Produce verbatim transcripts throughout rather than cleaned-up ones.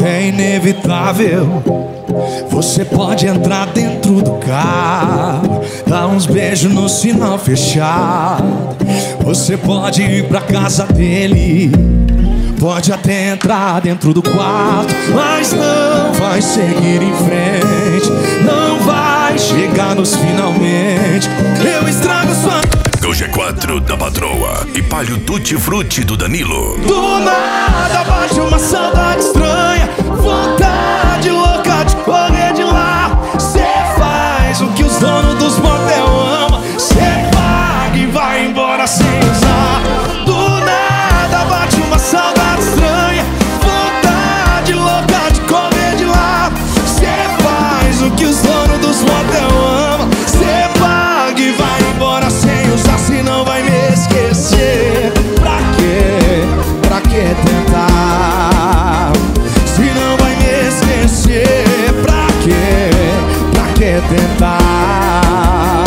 É inevitável. Você pode entrar dentro do carro, dar uns beijos no sinal fechado. Você pode ir pra casa dele, pode até entrar dentro do quarto, mas não vai seguir em frente, não vai chegar nos finalmente. Eu estrago sua do G quatro da Patroa e Palio Tutti Frutti do Danilo. Do nada bate uma saudade estranha, vontade louca de correr de lá. Cê faz o que os donos dos motel amam, cê paga e vai embora sem usar. Do nada bate uma saudade estranha, vontade louca de correr de lá. Cê faz o que os donos dos motel amam, cê paga e vai embora sem usar. Se não vai me esquecer, pra quê? Pra que tentar? Se não vai me esquecer, pra quê? Pra que tentar?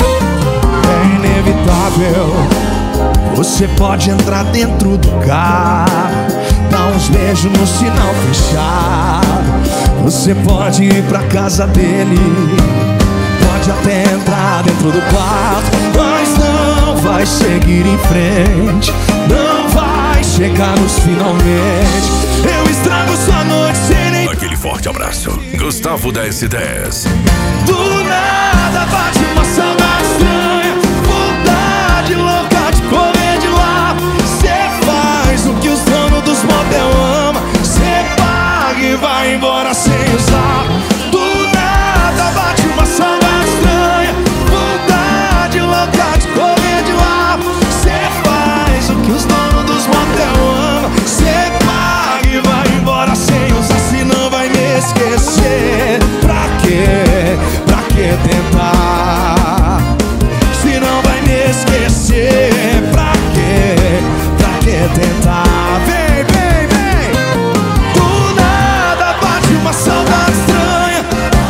É inevitável. Você pode entrar dentro do carro, dar uns beijos no sinal fechado. Você pode ir pra casa dele, pode até entrar dentro do quarto, mas não vai seguir em frente, não vai chegar nos finalmente. Eu estrago sua noite sem nem... Aquele forte abraço, Gustavo dez e dez. Do nada bate uma saudade estranha, vontade louca de correr de lá. Cê faz o que os donos dos motel amam, cê paga e vai embora sem usar. Do nada bate uma saudade estranha, vontade louca de correr de lá. Cê faz o que os donos dos motel amam, cê paga e vai embora sem usar. Se não vai me esquecer, pra quê? Pra que tentar? Se não vai me esquecer, pra quê? Pra que tentar? Vem, vem, vem. Do nada bate uma saudade estranha,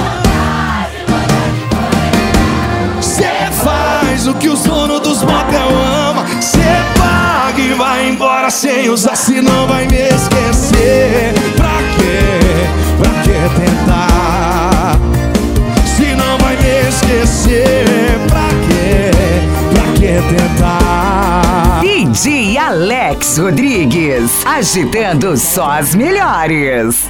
cê faz o que os donos dos motel amam, cê paga e vai embora sem usar. Se não vai me esquecer, pra quê? Pra que tentar? Se não vai me esquecer, pra quê? Pra que tentar? D J Alex Rodrigues, agitando só as melhores.